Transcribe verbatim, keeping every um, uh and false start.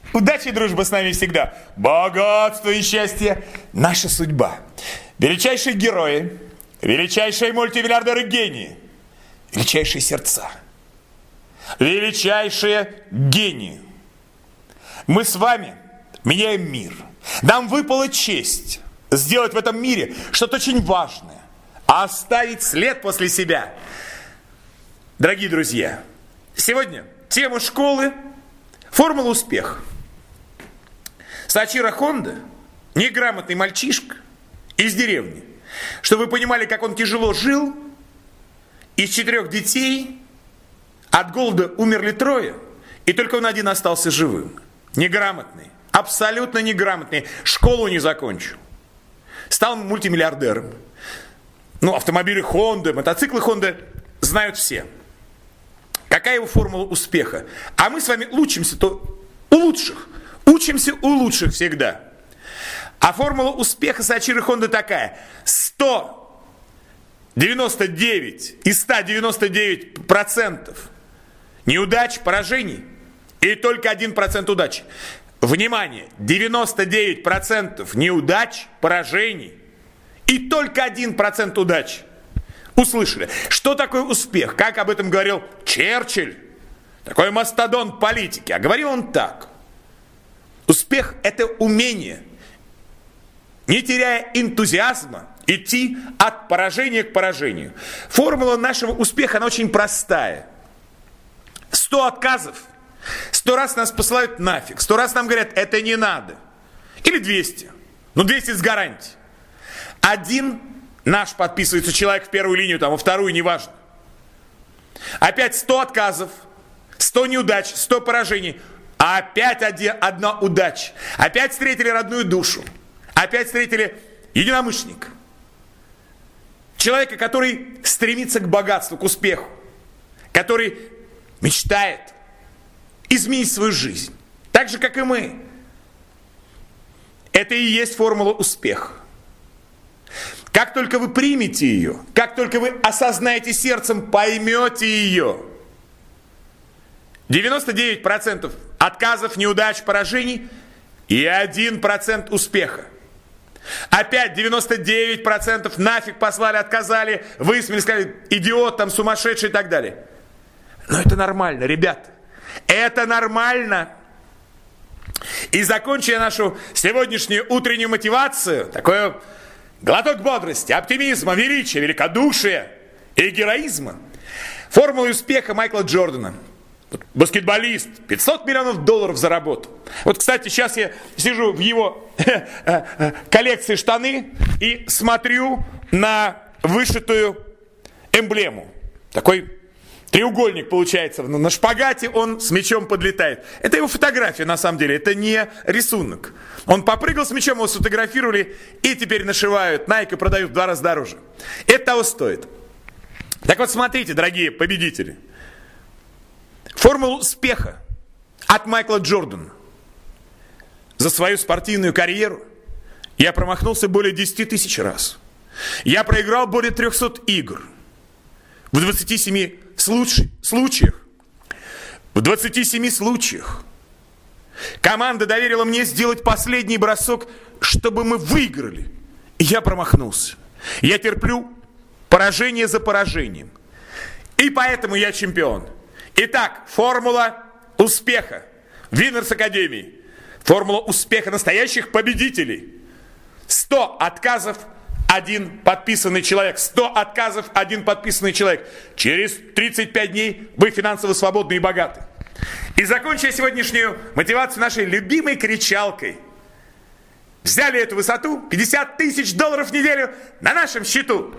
Удача и дружба с нами всегда. Богатство и счастье – наша судьба. Величайшие герои, величайшие мультимиллиардеры гении, величайшие сердца, величайшие гении. Мы с вами меняем мир. Нам выпала честь сделать в этом мире что-то очень важное, оставить след после себя. Дорогие друзья, сегодня тема школы – формула успеха. Сачиро Хонда, неграмотный мальчишка из деревни, чтобы вы понимали, как он тяжело жил, из четырех детей от голода умерли трое, и только он один остался живым. Неграмотный, абсолютно неграмотный, школу не закончил. Стал мультимиллиардером. Ну, автомобили Honda, мотоциклы Honda знают все. Какая его формула успеха? А мы с вами учимся то у лучших. Учимся у лучших всегда. А формула успеха Сачиро Хонда такая. сто девяносто девять из ста девяноста девяти процентов неудач, поражений и только один процент удач. Внимание, девяносто девять процентов неудач, поражений и только один процент удач. Услышали, что такое успех? Как об этом говорил Черчилль, такой мастодонт политики. А говорил он так. Успех – это умение, не теряя энтузиазма, идти от поражения к поражению. Формула нашего успеха, она очень простая. Сто отказов, сто раз нас посылают нафиг, сто раз нам говорят, это не надо. Или двести. Ну, двести с гарантией. Один наш подписывается человек в первую линию, там, во вторую, неважно. Опять сто отказов, сто неудач, сто поражений. А опять один, одна удача. Опять встретили родную душу. Опять встретили единомышленника. Человека, который стремится к богатству, к успеху. Который мечтает изменить свою жизнь. Так же, как и мы. Это и есть формула успеха. Как только вы примете ее, как только вы осознаете сердцем, поймете ее, девяносто девять процентов отказов, неудач, поражений и один процент успеха. Опять девяносто девять процентов нафиг послали, отказали, высмеяли, сказали, идиот, там, сумасшедший и так далее. Но это нормально, ребята. Это нормально. И закончу я нашу сегодняшнюю утреннюю мотивацию, такой глоток бодрости, оптимизма, величия, великодушия и героизма. Формулой успеха Майкла Джордана. Баскетболист, пятьсот миллионов долларов заработал. Вот, кстати, сейчас я сижу в его коллекции штаны и смотрю на вышитую эмблему. Такой треугольник получается. На шпагате он с мячом подлетает. Это его фотография, на самом деле. Это не рисунок. Он попрыгал с мячом, его сфотографировали и теперь нашивают Nike и продают в два раза дороже. Это того стоит. Так вот, смотрите, дорогие победители. Формула успеха от Майкла Джордана. За свою спортивную карьеру я промахнулся более десяти тысяч раз. Я проиграл более трехсот игр. В двадцати семи случ- случаях. В двадцати семи случаях. Команда доверила мне сделать последний бросок, чтобы мы выиграли. И я промахнулся. Я терплю поражение за поражением. И поэтому я чемпион. Итак, формула успеха Winners Academy. Формула успеха настоящих победителей. сто отказов, один подписанный человек. сто отказов, один подписанный человек. Через тридцать пять дней вы финансово свободны и богаты. И закончу я сегодняшнюю мотивацию нашей любимой кричалкой. Взяли эту высоту, пятьдесят тысяч долларов в неделю на нашем счету.